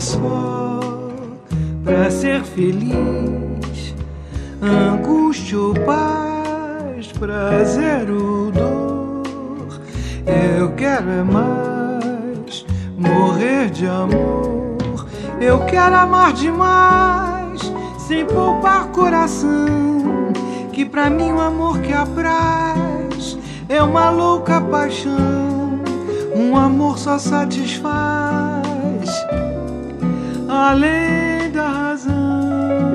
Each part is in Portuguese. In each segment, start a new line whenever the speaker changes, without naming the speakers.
só pra ser feliz, angústia ou paz, prazer ou dor. Eu quero é mais morrer de amor. Eu quero amar demais, sem poupar coração, que pra mim o amor que apraz é uma louca paixão. Um amor só satisfaz além da razão.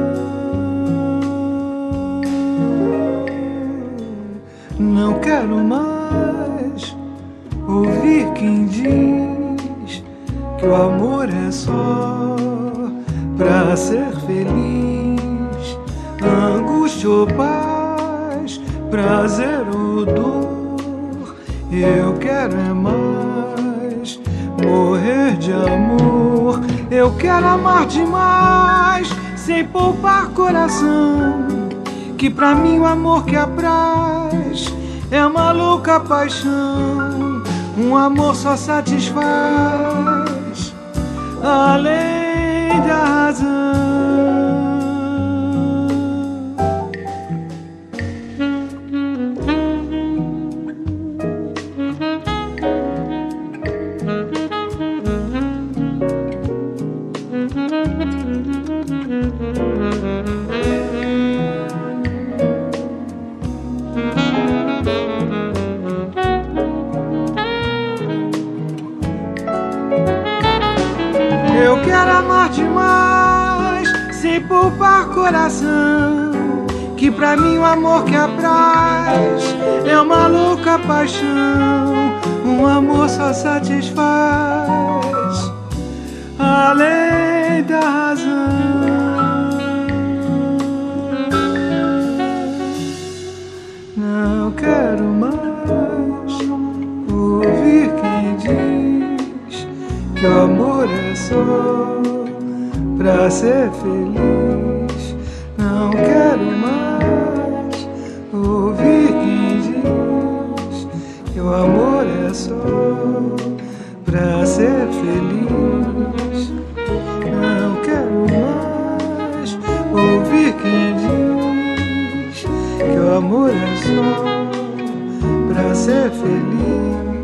Não quero mais ouvir quem diz que o amor é só pra ser feliz, angústia ou paz, prazer ou dor. Eu quero é mais morrer de amor. Eu quero amar demais, sem poupar coração, que pra mim o amor que apraz é uma louca paixão. Um amor só satisfaz além da razão. Eu quero amar demais, sem poupar coração, que pra mim o amor que apraz é uma louca paixão. Um amor só satisfaz além da razão. Não quero mais ouvir quem diz que o amor é só pra ser feliz. Não quero mais ouvir quem diz que o amor é só pra ser feliz. Não quero mais ouvir quem diz que o amor é só pra ser feliz.